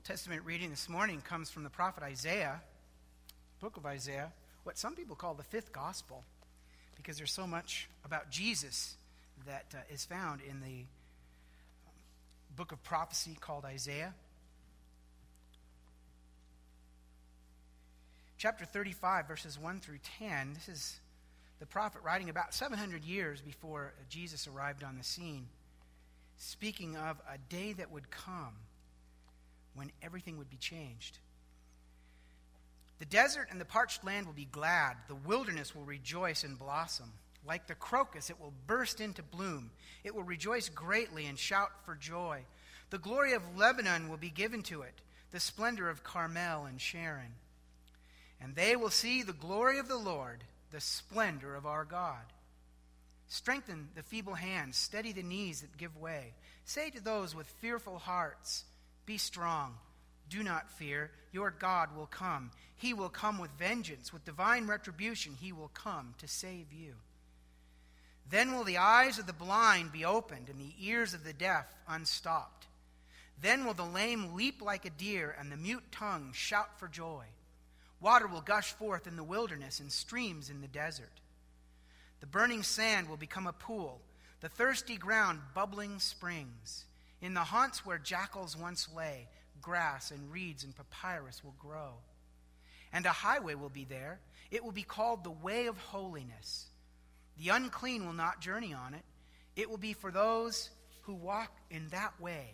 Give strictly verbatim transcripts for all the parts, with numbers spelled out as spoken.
Old Testament reading this morning comes from the prophet Isaiah, book of Isaiah, what some people call the fifth gospel, because there's so much about Jesus that uh, is found in the um, book of prophecy called Isaiah. Chapter thirty-five, verses one through ten, this is the prophet writing about seven hundred years before Jesus arrived on the scene, speaking of a day that would come when everything would be changed. The desert and the parched land will be glad. The wilderness will rejoice and blossom. Like the crocus, it will burst into bloom. It will rejoice greatly and shout for joy. The glory of Lebanon will be given to it, the splendor of Carmel and Sharon. And they will see the glory of the Lord, the splendor of our God. Strengthen the feeble hands, steady the knees that give way. Say to those with fearful hearts, be strong, do not fear, your God will come. He will come with vengeance, with divine retribution. He will come to save you. Then will the eyes of the blind be opened and the ears of the deaf unstopped. Then will the lame leap like a deer and the mute tongue shout for joy. Water will gush forth in the wilderness and streams in the desert. The burning sand will become a pool, the thirsty ground bubbling springs. In the haunts where jackals once lay, grass and reeds and papyrus will grow. And a highway will be there. It will be called the way of holiness. The unclean will not journey on it. It will be for those who walk in that way.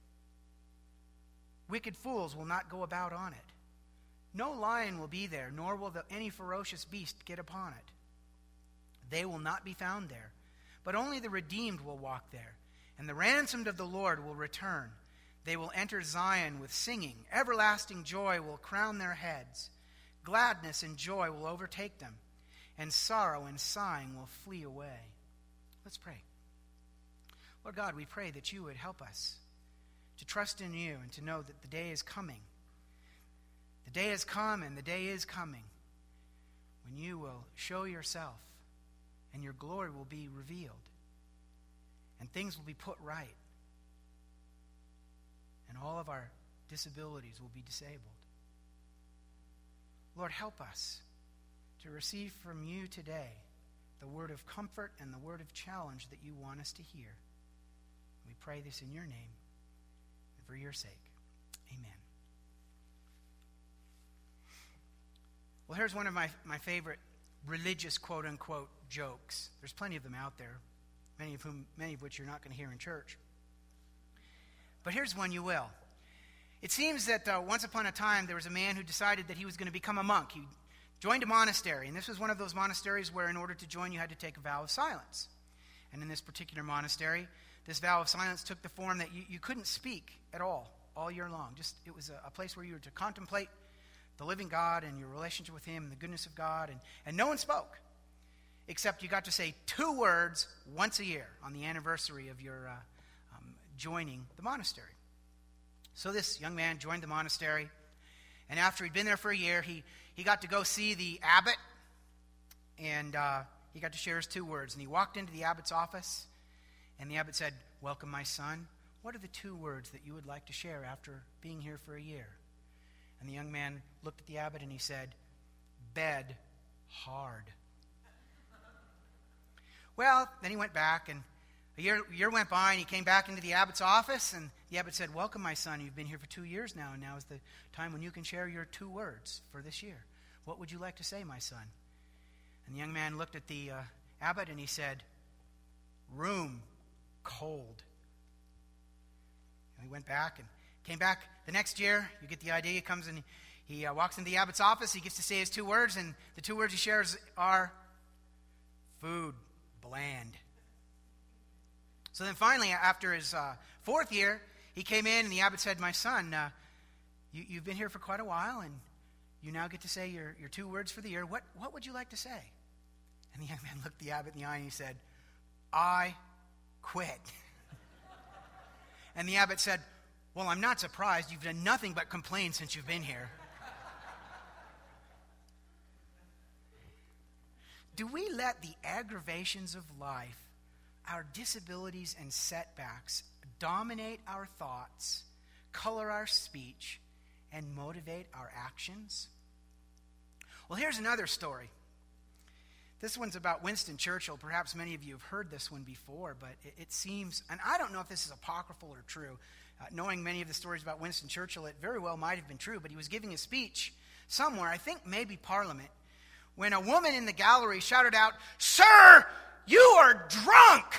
Wicked fools will not go about on it. No lion will be there, nor will the, any ferocious beast get upon it. They will not be found there, but only the redeemed will walk there. And the ransomed of the Lord will return. They will enter Zion with singing. Everlasting joy will crown their heads. Gladness and joy will overtake them, and sorrow and sighing will flee away. Let's pray. Lord God, we pray that you would help us to trust in you and to know that the day is coming. The day has come and the day is coming when you will show yourself and your glory will be revealed. And things will be put right. And all of our disabilities will be disabled. Lord, help us to receive from you today the word of comfort and the word of challenge that you want us to hear. We pray this in your name and for your sake. Amen. Well, here's one of my, my favorite religious quote-unquote jokes. There's plenty of them out there. Many of whom, many of which you're not going to hear in church. But here's one you will. It seems that uh, once upon a time there was a man who decided that he was going to become a monk. He joined a monastery, and this was one of those monasteries where in order to join you had to take a vow of silence. And in this particular monastery, this vow of silence took the form that you, you couldn't speak at all, all year long. Just it was a, a place where you were to contemplate the living God and your relationship with him and the goodness of God, and, and no one spoke. Except you got to say two words once a year on the anniversary of your uh, um, joining the monastery. So this young man joined the monastery, and after he'd been there for a year, he, he got to go see the abbot, and uh, he got to share his two words. And he walked into the abbot's office, and the abbot said, "Welcome, my son. What are the two words that you would like to share after being here for a year?" And the young man looked at the abbot, and he said, "Bed hard." Well, then he went back, and a year, a year went by, and he came back into the abbot's office, and the abbot said, "Welcome, my son. You've been here for two years now, and now is the time when you can share your two words for this year. What would you like to say, my son?" And the young man looked at the uh, abbot, and he said, "Room cold." And he went back and came back the next year. You get the idea. He comes and he, he uh, walks into the abbot's office. He gets to say his two words, and the two words he shares are food. Bland. So then finally, after his uh, fourth year, he came in and the abbot said, "My son, uh, you, you've been here for quite a while and you now get to say your, your two words for the year. What, what would you like to say?" And the young man looked the abbot in the eye and he said, "I quit." And the abbot said, "Well, I'm not surprised. You've done nothing but complain since you've been here." Do we let the aggravations of life, our disabilities and setbacks, dominate our thoughts, color our speech, and motivate our actions? Well, here's another story. This one's about Winston Churchill. Perhaps many of you have heard this one before, but it, it seems, and I don't know if this is apocryphal or true. Uh, knowing many of the stories about Winston Churchill, it very well might have been true, but he was giving a speech somewhere, I think maybe Parliament, when a woman in the gallery shouted out, "Sir, you are drunk!"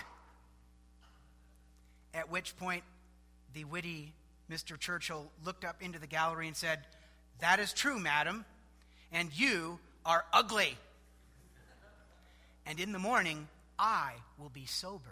At which point, the witty Mister Churchill looked up into the gallery and said, "That is true, madam, and you are ugly. And in the morning, I will be sober."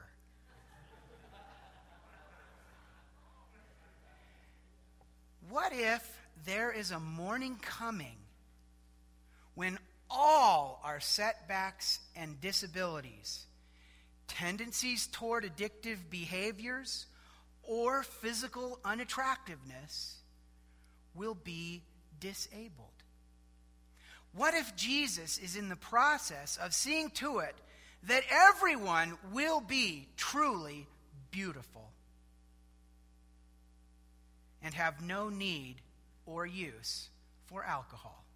What if there is a morning coming when all our setbacks and disabilities, tendencies toward addictive behaviors, or physical unattractiveness will be disabled? What if Jesus is in the process of seeing to it that everyone will be truly beautiful and have no need or use for alcohol?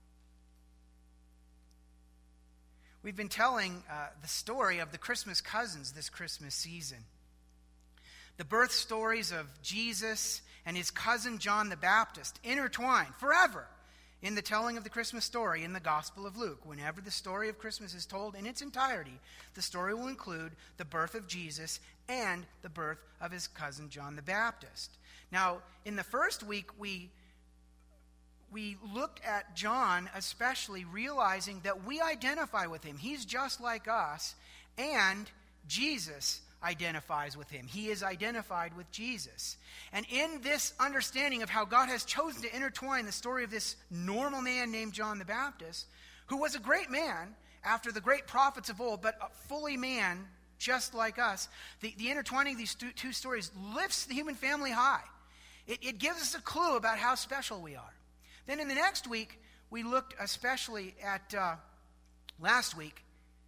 We've been telling uh, the story of the Christmas cousins this Christmas season. The birth stories of Jesus and his cousin John the Baptist intertwined forever in the telling of the Christmas story in the Gospel of Luke. Whenever the story of Christmas is told in its entirety, the story will include the birth of Jesus and the birth of his cousin John the Baptist. Now, in the first week, we we looked at John especially, realizing that we identify with him. He's just like us, and Jesus identifies with him. He is identified with Jesus. And in this understanding of how God has chosen to intertwine the story of this normal man named John the Baptist, who was a great man after the great prophets of old, but fully man just like us, the, the intertwining of these two, two stories lifts the human family high. It, it gives us a clue about how special we are. Then in the next week, we looked especially at, uh, last week,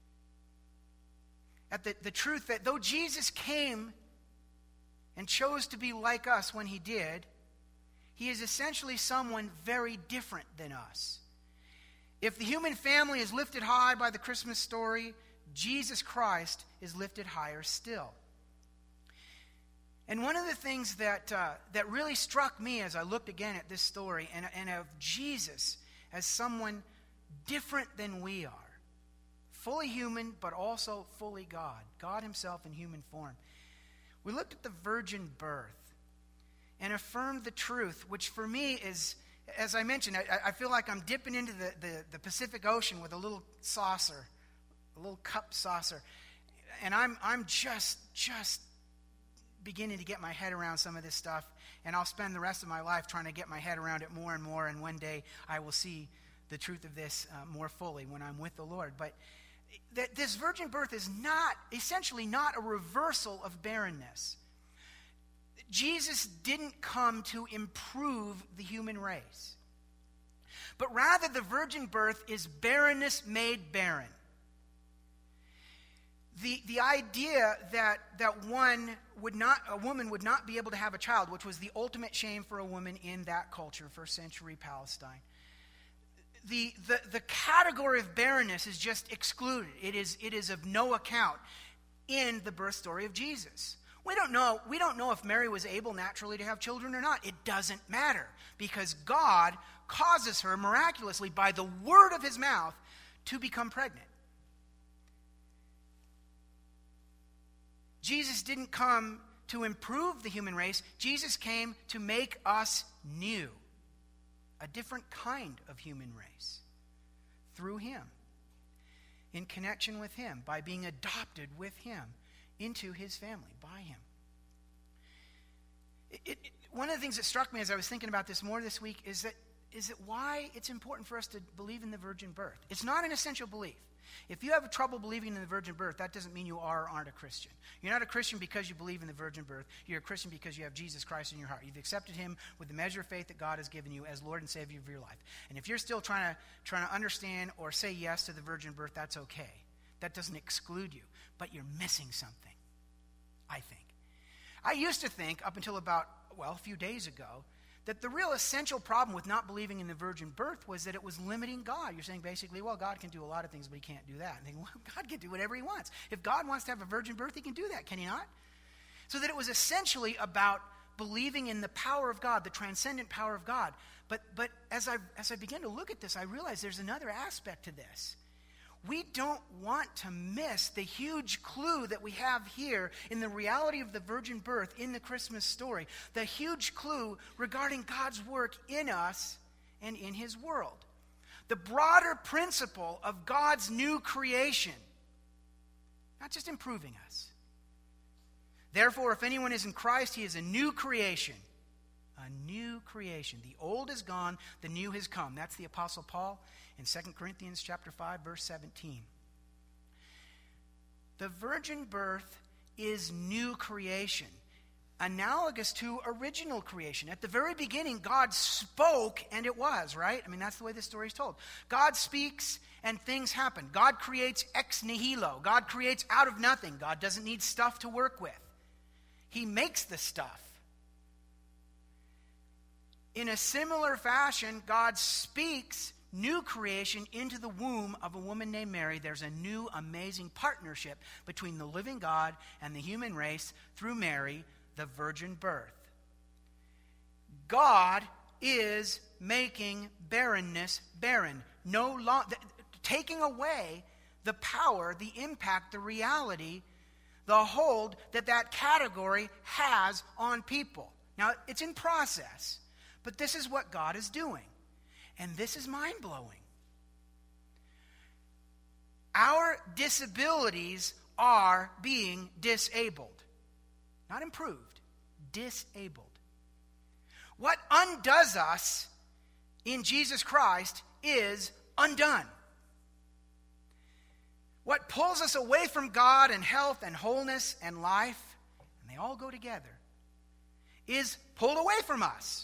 at the, the truth that though Jesus came and chose to be like us when he did, he is essentially someone very different than us. If the human family is lifted high by the Christmas story, Jesus Christ is lifted higher still. And one of the things that uh, that really struck me as I looked again at this story and, and of Jesus as someone different than we are, fully human, but also fully God. God himself in human form. We looked at the virgin birth and affirmed the truth, which for me is, as I mentioned, I, I feel like I'm dipping into the, the, the Pacific Ocean with a little saucer, a little cup saucer. And I'm I'm just, just beginning to get my head around some of this stuff. And I'll spend the rest of my life trying to get my head around it more and more. And one day I will see the truth of this uh, more fully when I'm with the Lord. But that this virgin birth is not, essentially not a reversal of barrenness. Jesus didn't come to improve the human race, but rather the virgin birth is barrenness made barren. The, the idea that, that one would not, a woman would not be able to have a child, which was the ultimate shame for a woman in that culture, first century Palestine. The, the, the category of barrenness is just excluded. It is, it is of no account in the birth story of Jesus. We don't know, we don't know if Mary was able naturally to have children or not. It doesn't matter, because God causes her miraculously by the word of his mouth to become pregnant. Jesus didn't come to improve the human race. Jesus came to make us new. A different kind of human race through him, in connection with him, by being adopted with him into his family, by him. It, it, one of the things that struck me as I was thinking about this more this week is that is that why it's important for us to believe in the virgin birth. It's not an essential belief. If you have trouble believing in the virgin birth, that doesn't mean you are or aren't a Christian. You're not a Christian because you believe in the virgin birth. You're a Christian because you have Jesus Christ in your heart. You've accepted him with the measure of faith that God has given you as Lord and Savior of your life. And if you're still trying to trying to understand or say yes to the virgin birth, that's okay. That doesn't exclude you, but you're missing something, I think. I used to think, up until about, well, a few days ago, that the real essential problem with not believing in the virgin birth was that it was limiting God. You're saying basically, well, God can do a lot of things, but he can't do that. And thinking, well, God can do whatever he wants. If God wants to have a virgin birth, he can do that, can he not? So that it was essentially about believing in the power of God, the transcendent power of God. But but as I as I began to look at this, I realized there's another aspect to this. We don't want to miss the huge clue that we have here in the reality of the virgin birth in the Christmas story. The huge clue regarding God's work in us and in his world. The broader principle of God's new creation. Not just improving us. Therefore, if anyone is in Christ, he is a new creation. A new creation. The old is gone, the new has come. That's the Apostle Paul in Second Corinthians chapter five, verse seventeen. The virgin birth is new creation, analogous to original creation. At the very beginning, God spoke and it was, right? I mean, that's the way this story is told. God speaks and things happen. God creates ex nihilo. God creates out of nothing. God doesn't need stuff to work with. He makes the stuff. In a similar fashion, God speaks new creation into the womb of a woman named Mary. There's a new amazing partnership between the living God and the human race through Mary, the virgin birth. God is making barrenness barren. No long, taking away the power, the impact, the reality, the hold that that category has on people. Now, it's in process, but this is what God is doing. And this is mind-blowing. Our disabilities are being disabled. Not improved, disabled. What undoes us in Jesus Christ is undone. What pulls us away from God and health and wholeness and life, and they all go together, is pulled away from us.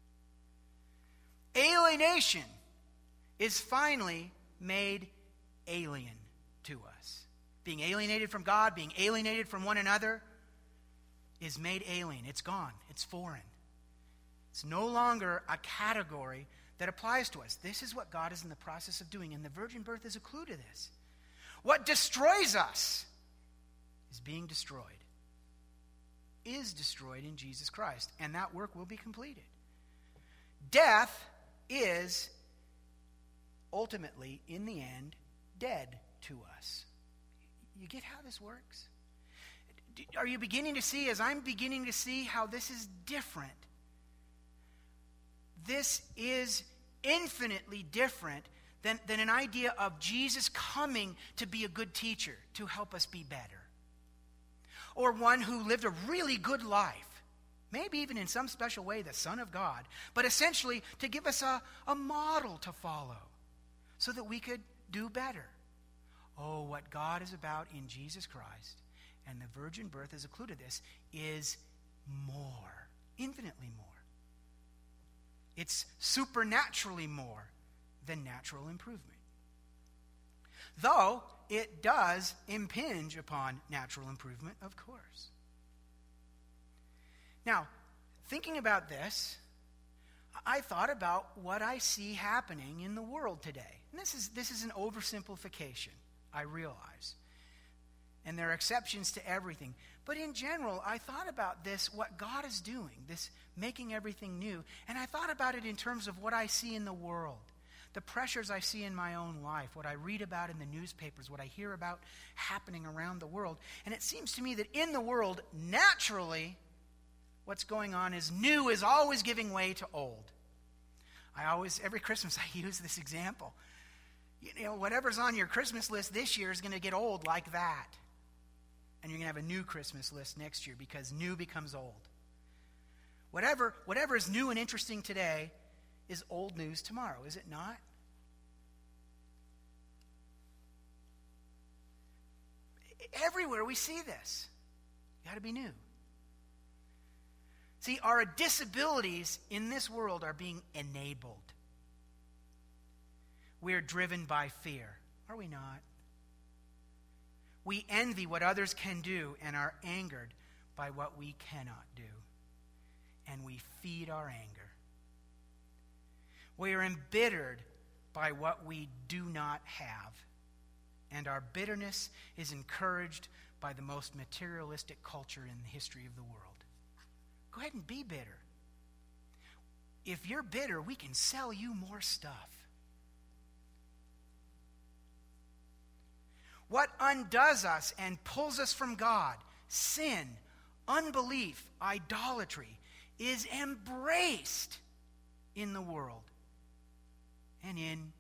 Alienation is finally made alien to us. Being alienated from God, being alienated from one another is made alien. It's gone. It's foreign. It's no longer a category that applies to us. This is what God is in the process of doing, and the virgin birth is a clue to this. What destroys us is being destroyed, is destroyed in Jesus Christ, and that work will be completed. Death is ultimately, in the end, dead to us. You get how this works? Are you beginning to see, as I'm beginning to see, how this is different? This is infinitely different than, than an idea of Jesus coming to be a good teacher, to help us be better. Or one who lived a really good life. Maybe even in some special way the Son of God. But essentially to give us a, a model to follow so that we could do better. Oh, what God is about in Jesus Christ, and the virgin birth is a clue to this, is more. Infinitely more. It's supernaturally more than natural improvement. Though it does impinge upon natural improvement, of course. Now, thinking about this, I thought about what I see happening in the world today. And this is this is an oversimplification, I realize. And there are exceptions to everything. But in general, I thought about this, what God is doing, this making everything new. And I thought about it in terms of what I see in the world, the pressures I see in my own life, what I read about in the newspapers, what I hear about happening around the world. And it seems to me that in the world, naturally, what's going on is new is always giving way to old. I always, every Christmas, I use this example. You know, whatever's on your Christmas list this year is going to get old like that. And you're going to have a new Christmas list next year because new becomes old. Whatever, whatever is new and interesting today is old news tomorrow, is it not? Everywhere we see this. You got to be new. See, our disabilities in this world are being enabled. We're driven by fear, are we not? We envy what others can do and are angered by what we cannot do. And we feed our anger. We are embittered by what we do not have. And our bitterness is encouraged by the most materialistic culture in the history of the world. Go ahead and be bitter. If you're bitter, we can sell you more stuff. What undoes us and pulls us from God, sin, unbelief, idolatry, is embraced in the world and in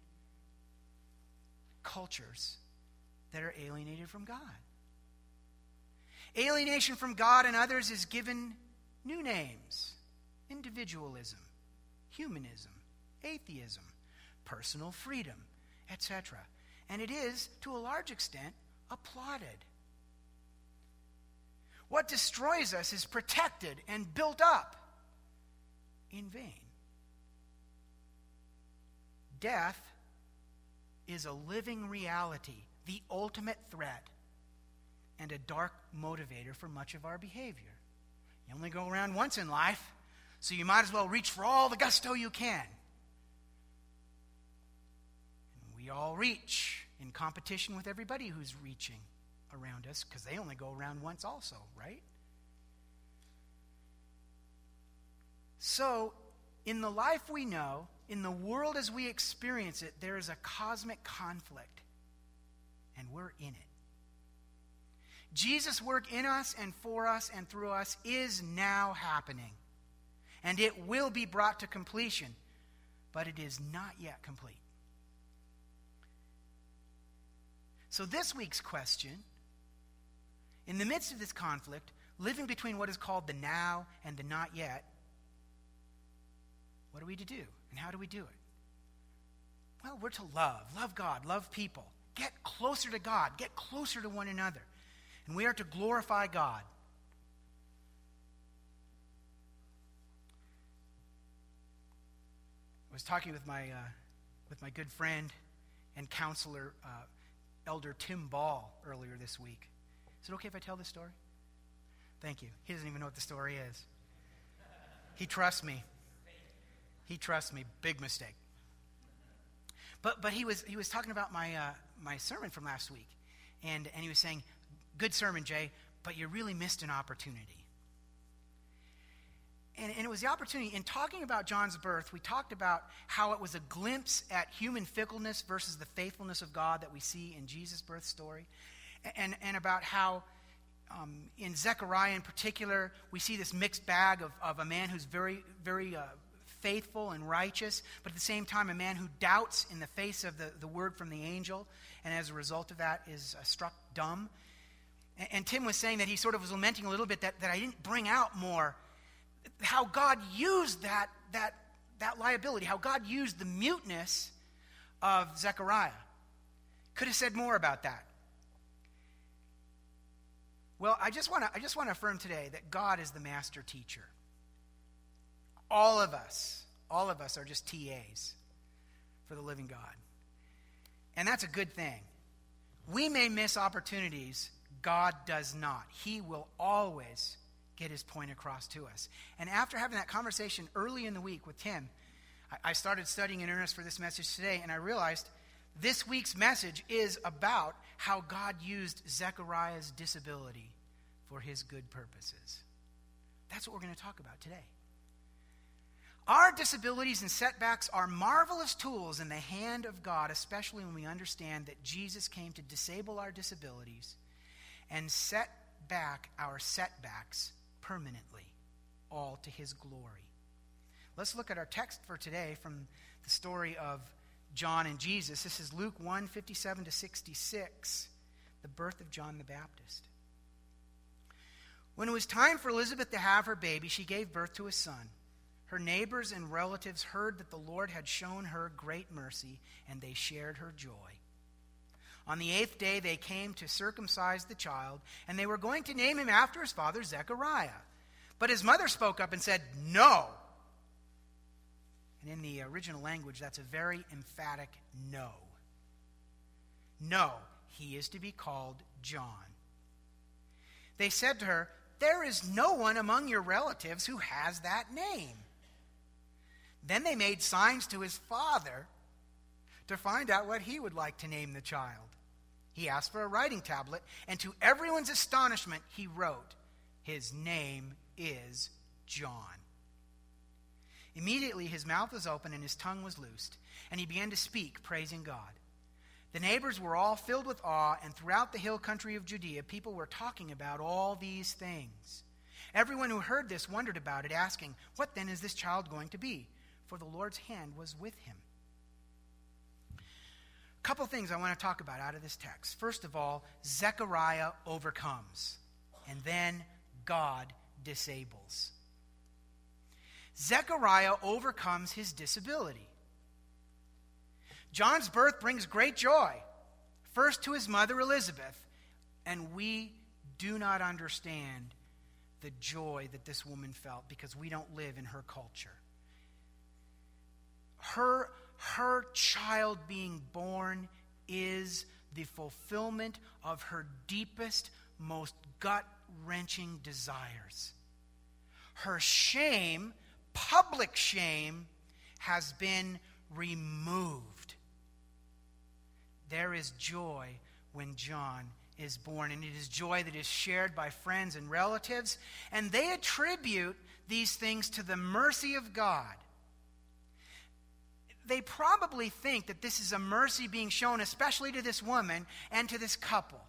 cultures that are alienated from God. Alienation from God and others is given new names: individualism, humanism, atheism, personal freedom, et cetera. And it is, to a large extent, applauded. What destroys us is protected and built up in vain. Death is a living reality, the ultimate threat, and a dark motivator for much of our behavior. You only go around once in life, so you might as well reach for all the gusto you can. And we all reach in competition with everybody who's reaching around us, because they only go around once also, right? So, in the life we know, in the world as we experience it, there is a cosmic conflict, and we're in it. Jesus' work in us and for us and through us is now happening, and it will be brought to completion, but it is not yet complete. So this week's question, in the midst of this conflict, living between what is called the now and the not yet, what are we to do? And how do we do it? Well, we're to love. Love God. Love people. Get closer to God. Get closer to one another. And we are to glorify God. I was talking with my uh, with my good friend and counselor, uh, Elder Tim Ball, earlier this week. Is it okay if I tell this story? Thank you. He doesn't even know what the story is. He trusts me. He trusts me. Big mistake. But but he was he was talking about my uh, my sermon from last week, and and he was saying, "Good sermon, Jay, but you really missed an opportunity." And, and it was the opportunity, in talking about John's birth, we talked about how it was a glimpse at human fickleness versus the faithfulness of God that we see in Jesus' birth story. And, and about how um, in Zechariah in particular, we see this mixed bag of, of a man who's very, very uh, faithful and righteous, but at the same time a man who doubts in the face of the, the word from the angel, and as a result of that is uh, struck dumb. And, and Tim was saying that he sort of was lamenting a little bit that, that I didn't bring out more how God used that, that, that liability, how God used the muteness of Zechariah. Could have said more about that. Well, I just want to I just want to affirm today that God is the master teacher. All of us, all of us are just T As for the living God. And that's a good thing. We may miss opportunities, God does not. He will always get his point across to us. And after having that conversation early in the week with Tim, I, I started studying in earnest for this message today, and I realized this week's message is about how God used Zechariah's disability for his good purposes. That's what we're going to talk about today. Our disabilities and setbacks are marvelous tools in the hand of God, especially when we understand that Jesus came to disable our disabilities and set back our setbacks permanently, all to his glory. Let's look at our text for today from the story of John and Jesus. This is Luke one, fifty-seven to sixty-six, the birth of John the Baptist. When it was time for Elizabeth to have her baby, she gave birth to a son. Her neighbors and relatives heard that the Lord had shown her great mercy, and they shared her joy. On the eighth day, they came to circumcise the child, and they were going to name him after his father, Zechariah. But his mother spoke up and said, "No." And in the original language, that's a very emphatic no. No, he is to be called John. They said to her, "There is no one among your relatives who has that name." Then they made signs to his father to find out what he would like to name the child. He asked for a writing tablet, and to everyone's astonishment, he wrote, "His name is John." Immediately his mouth was open and his tongue was loosed, and he began to speak, praising God. The neighbors were all filled with awe, and throughout the hill country of Judea, people were talking about all these things. Everyone who heard this wondered about it, asking, "What then is this child going to be?" For the Lord's hand was with him. A couple things I want to talk about out of this text. First of all, Zechariah overcomes, and then God disables. Zechariah overcomes his disability. John's birth brings great joy, first to his mother Elizabeth, and we do not understand the joy that this woman felt because we don't live in her culture. Her, her child being born is the fulfillment of her deepest, most gut-wrenching desires. Her shame, public shame, has been removed. There is joy when John is born, and it is joy that is shared by friends and relatives, and they attribute these things to the mercy of God. They probably think that this is a mercy being shown especially to this woman and to this couple.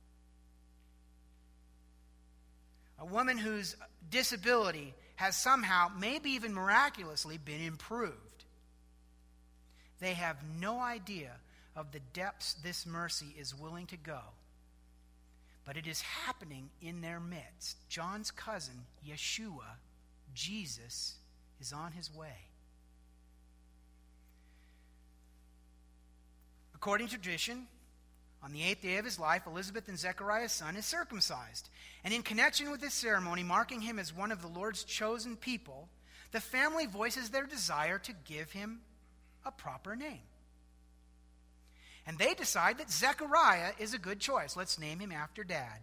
A woman whose disability has somehow, maybe even miraculously, been improved. They have no idea of the depths this mercy is willing to go. But it is happening in their midst. John's cousin, Yeshua, Jesus, is on his way. According to tradition, on the eighth day of his life, Elizabeth and Zechariah's son is circumcised. And in connection with this ceremony, marking him as one of the Lord's chosen people, the family voices their desire to give him a proper name. And they decide that Zechariah is a good choice. Let's name him after Dad.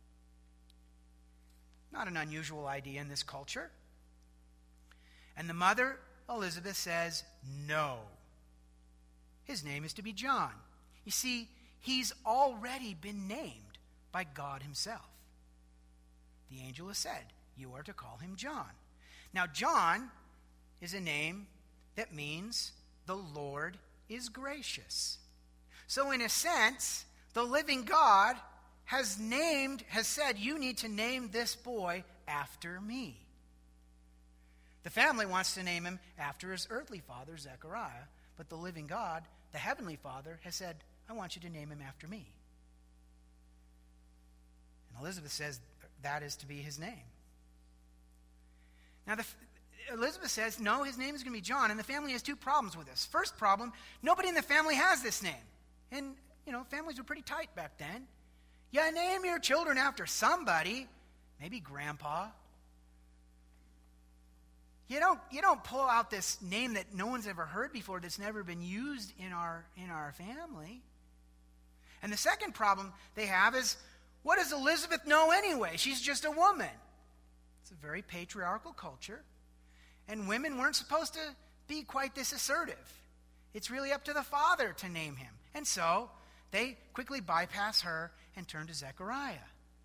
Not an unusual idea in this culture. And the mother, Elizabeth, says, no. His name is to be John. You see, he's already been named by God himself. The angel has said, you are to call him John. Now, John is a name that means the Lord is gracious. So in a sense, the living God has named, has said, you need to name this boy after me. The family wants to name him after his earthly father, Zechariah, but the living God, the heavenly Father, has said, I want you to name him after me. And Elizabeth says that is to be his name. Now, the, Elizabeth says, no, his name is going to be John, and the family has two problems with this. First problem, nobody in the family has this name. And, you know, families were pretty tight back then. You name your children after somebody, maybe grandpa. You don't, you don't pull out this name that no one's ever heard before, that's never been used in our, in our family. And the second problem they have is, what does Elizabeth know anyway? She's just a woman. It's a very patriarchal culture. And women weren't supposed to be quite this assertive. It's really up to the father to name him. And so they quickly bypass her and turn to Zechariah.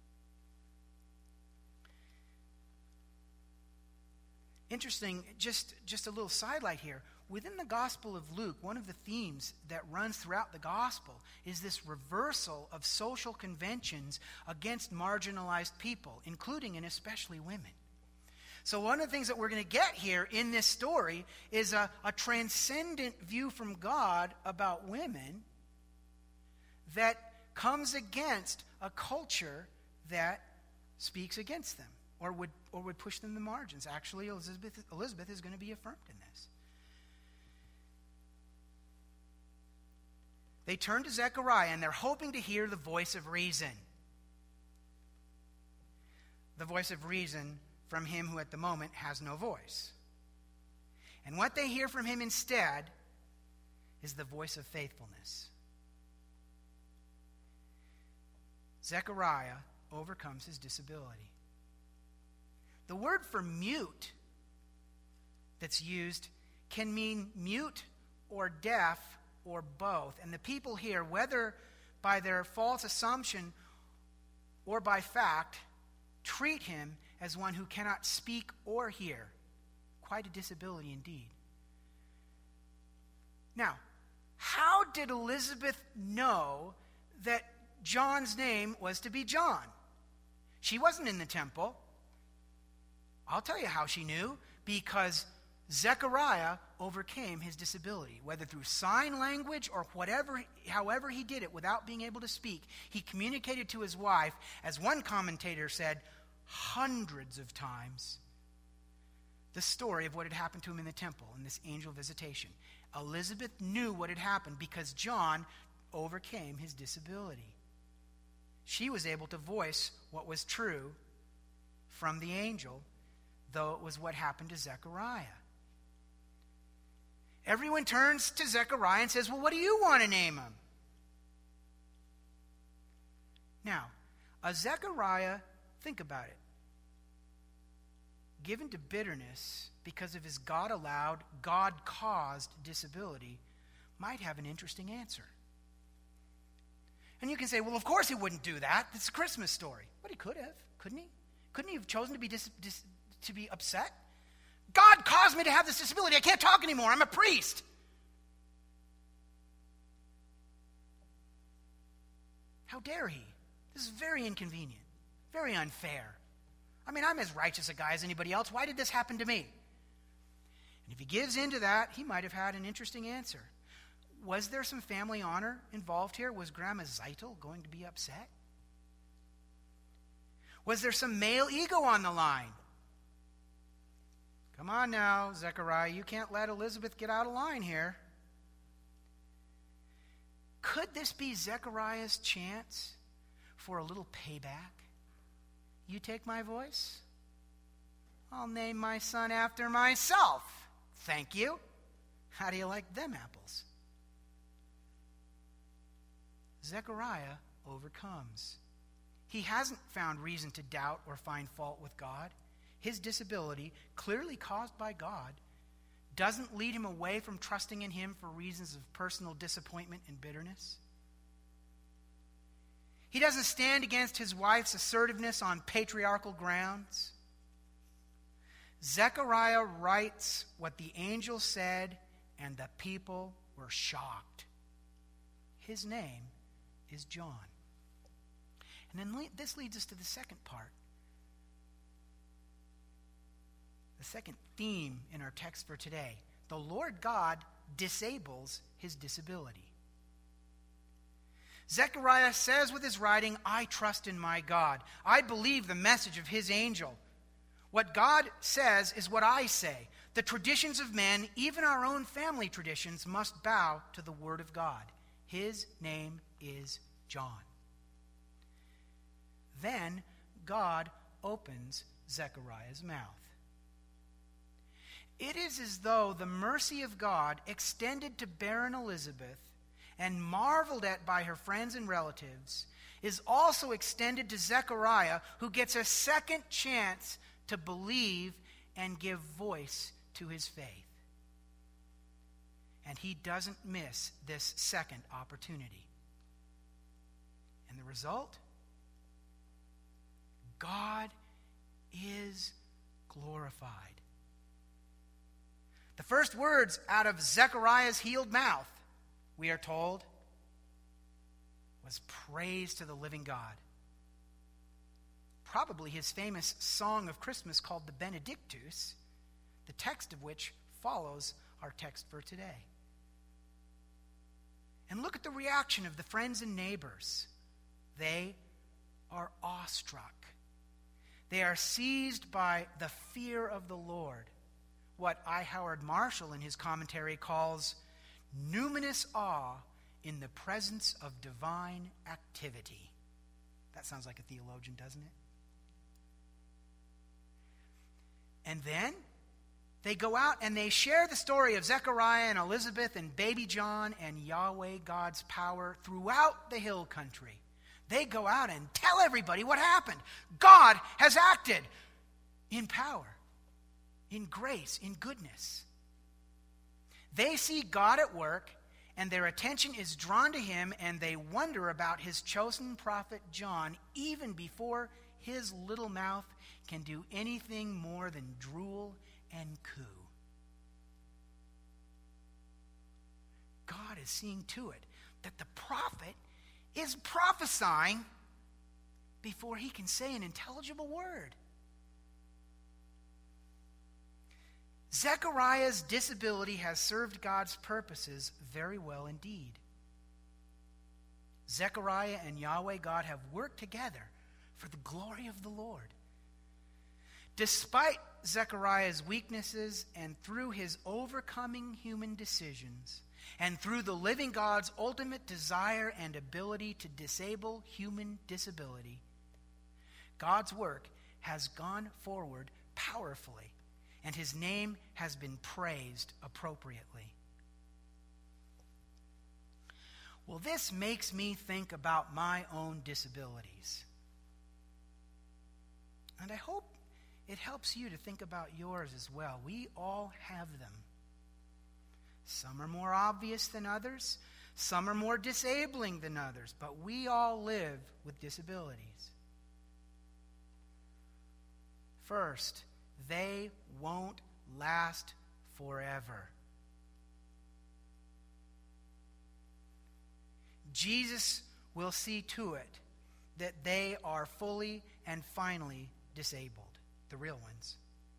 Interesting, just, just a little sidelight here. Within the Gospel of Luke, one of the themes that runs throughout the Gospel is this reversal of social conventions against marginalized people, including and especially women. So one of the things that we're going to get here in this story is a, a transcendent view from God about women that comes against a culture that speaks against them or would or would push them to the margins. Actually, Elizabeth, Elizabeth is going to be affirmed in this. They turn to Zechariah, and they're hoping to hear the voice of reason. The voice of reason from him who at the moment has no voice. And what they hear from him instead is the voice of faithfulness. Zechariah overcomes his disability. The word for mute that's used can mean mute or deaf or both. And the people here, whether by their false assumption or by fact, treat him as one who cannot speak or hear. Quite a disability indeed. Now, how did Elizabeth know that John's name was to be John? She wasn't in the temple. I'll tell you how she knew. Because Zechariah overcame his disability, whether through sign language or whatever, however he did it without being able to speak. He communicated to his wife, as one commentator said, hundreds of times, the story of what had happened to him in the temple in this angel visitation. Elizabeth knew what had happened because John overcame his disability. She was able to voice what was true from the angel, though it was what happened to Zechariah. Everyone turns to Zechariah and says, well, what do you want to name him? Now, a Zechariah, think about it, given to bitterness because of his God-allowed, God-caused disability, might have an interesting answer. And you can say, well, of course he wouldn't do that. It's a Christmas story. But he could have, couldn't he? Couldn't he have chosen to be dis- dis- to be upset? God caused me to have this disability. I can't talk anymore. I'm a priest. How dare he? This is very inconvenient, very unfair. I mean, I'm as righteous a guy as anybody else. Why did this happen to me? And if he gives in to that, he might have had an interesting answer. Was there some family honor involved here? Was Grandma Zeitel going to be upset? Was there some male ego on the line? Come on now, Zechariah, you can't let Elizabeth get out of line here. Could this be Zechariah's chance for a little payback? You take my voice? I'll name my son after myself. Thank you. How do you like them apples? Zechariah overcomes. He hasn't found reason to doubt or find fault with God. His disability, clearly caused by God, doesn't lead him away from trusting in him for reasons of personal disappointment and bitterness. He doesn't stand against his wife's assertiveness on patriarchal grounds. Zechariah writes what the angel said, and the people were shocked. His name is John. And then le- this leads us to the second part. The second theme in our text for today. The Lord God disables his disability. Zechariah says with his writing, I trust in my God. I believe the message of his angel. What God says is what I say. The traditions of men, even our own family traditions, must bow to the word of God. His name is John. Then God opens Zechariah's mouth. It is as though the mercy of God extended to barren Elizabeth and marveled at by her friends and relatives is also extended to Zechariah, who gets a second chance to believe and give voice to his faith. And he doesn't miss this second opportunity. And the result? God is glorified. The first words out of Zechariah's healed mouth, we are told, was praise to the living God. Probably his famous song of Christmas called the Benedictus, the text of which follows our text for today. And look at the reaction of the friends and neighbors. They are awestruck. They are seized by the fear of the Lord. What I. Howard Marshall in his commentary calls numinous awe in the presence of divine activity. That sounds like a theologian, doesn't it? And then they go out and they share the story of Zechariah and Elizabeth and baby John and Yahweh, God's power, throughout the hill country. They go out and tell everybody what happened. God has acted in power, in grace, in goodness. They see God at work, and their attention is drawn to him, and they wonder about his chosen prophet John, even before his little mouth can do anything more than drool and coo. God is seeing to it that the prophet is prophesying before he can say an intelligible word. Zechariah's disability has served God's purposes very well indeed. Zechariah and Yahweh God have worked together for the glory of the Lord. Despite Zechariah's weaknesses and through his overcoming human decisions, and through the living God's ultimate desire and ability to disable human disability, God's work has gone forward powerfully, and his name has been praised appropriately. Well, this makes me think about my own disabilities. And I hope it helps you to think about yours as well. We all have them. Some are more obvious than others. Some are more disabling than others. But we all live with disabilities. First, they won't last forever. Jesus will see to it that they are fully and finally disabled, the real ones.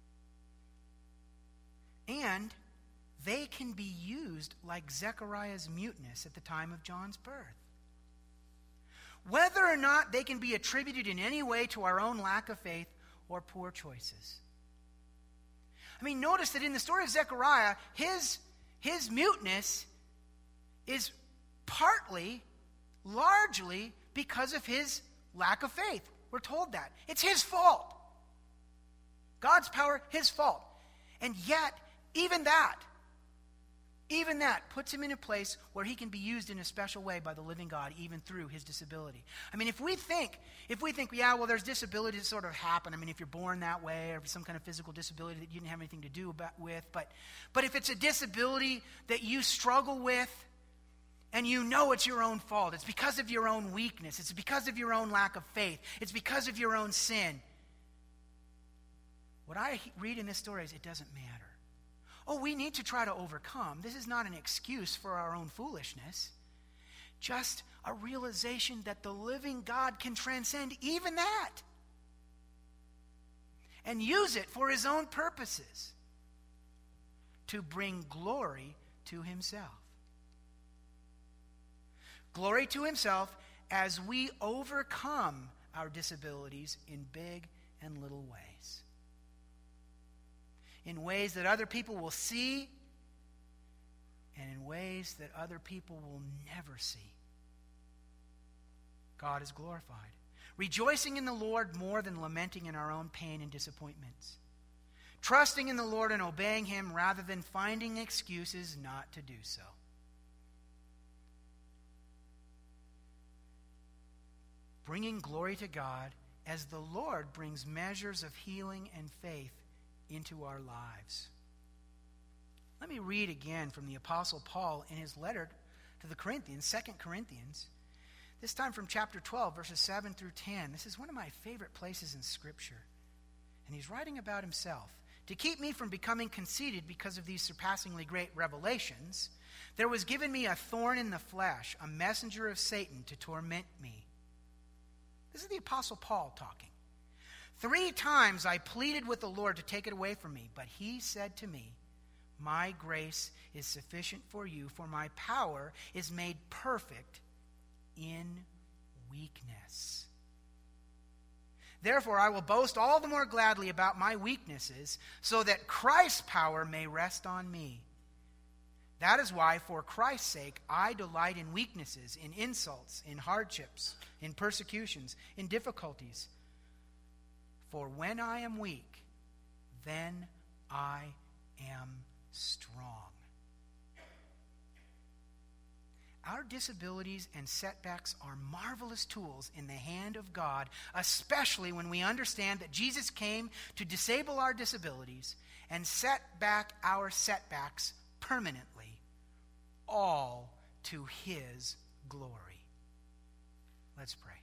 And they can be used like Zechariah's muteness at the time of John's birth. Whether or not they can be attributed in any way to our own lack of faith or poor choices. I mean, notice that in the story of Zechariah, his, his muteness is partly, largely, because of his lack of faith. We're told that. It's his fault. God's power, his fault. And yet, even that, even that puts him in a place where he can be used in a special way by the living God, even through his disability. I mean, if we think, if we think, yeah, well, there's disabilities that sort of happen. I mean, if you're born that way or some kind of physical disability that you didn't have anything to do about, with, but, but if it's a disability that you struggle with and you know it's your own fault, it's because of your own weakness, it's because of your own lack of faith, it's because of your own sin. What I read in this story is it doesn't matter. Oh, we need to try to overcome. This is not an excuse for our own foolishness. Just a realization that the living God can transcend even that and use it for his own purposes to bring glory to himself. Glory to himself as we overcome our disabilities in big and little ways. In ways that other people will see, and in ways that other people will never see. God is glorified. Rejoicing in the Lord more than lamenting in our own pain and disappointments. Trusting in the Lord and obeying him rather than finding excuses not to do so. Bringing glory to God as the Lord brings measures of healing and faith into our lives. Let me read again from the Apostle Paul in his letter to the Corinthians, Second Corinthians, this time from chapter twelve, verses seven through ten. This is one of my favorite places in Scripture. And he's writing about himself. To keep me from becoming conceited because of these surpassingly great revelations, there was given me a thorn in the flesh, a messenger of Satan to torment me. This is the Apostle Paul talking. Three times I pleaded with the Lord to take it away from me, but he said to me, my grace is sufficient for you, for my power is made perfect in weakness. Therefore, I will boast all the more gladly about my weaknesses, so that Christ's power may rest on me. That is why, for Christ's sake, I delight in weaknesses, in insults, in hardships, in persecutions, in difficulties. For when I am weak, then I am strong. Our disabilities and setbacks are marvelous tools in the hand of God, especially when we understand that Jesus came to disable our disabilities and set back our setbacks permanently, all to his glory. Let's pray.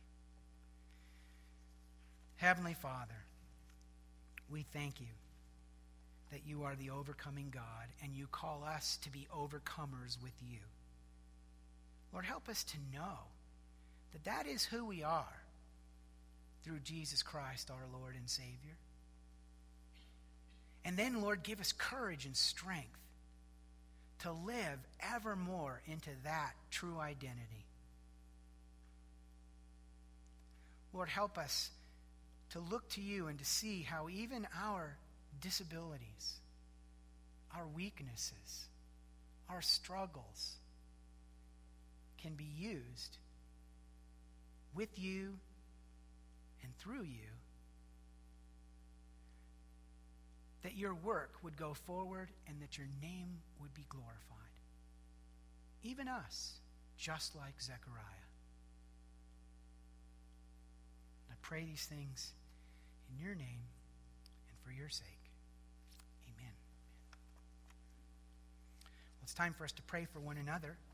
Heavenly Father, we thank you that you are the overcoming God, and you call us to be overcomers with you. Lord, help us to know that that is who we are through Jesus Christ, our Lord and Savior. And then, Lord, give us courage and strength to live ever more into that true identity. Lord, help us to look to you and to see how even our disabilities, our weaknesses, our struggles can be used with you and through you, that your work would go forward and that your name would be glorified. Even us, just like Zechariah. I pray these things in your name and for your sake. Amen. Well, it's time for us to pray for one another.